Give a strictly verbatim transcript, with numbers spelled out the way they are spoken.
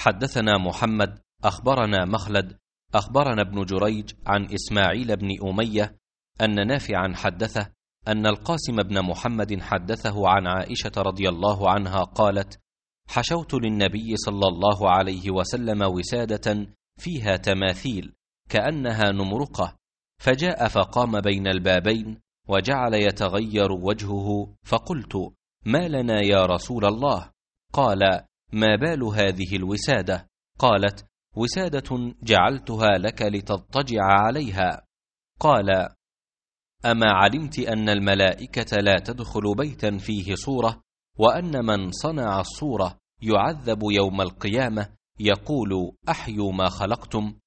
حدثنا محمد أخبرنا مخلد أخبرنا ابن جريج عن إسماعيل بن أمية أن نافعا حدثه أن القاسم بن محمد حدثه عن عائشة رضي الله عنها قالت: حشوت للنبي صلى الله عليه وسلم وسادة فيها تماثيل كأنها نمرقة، فجاء فقام بين البابين وجعل يتغير وجهه، فقلت: ما لنا يا رسول الله؟ قال: ما بال هذه الوسادة؟ قالت: وسادة جعلتها لك لتضطجع عليها. قال: أما علمت أن الملائكة لا تدخل بيتا فيه صورة، وأن من صنع الصورة يعذب يوم القيامة، يقول: أحيوا ما خلقتم؟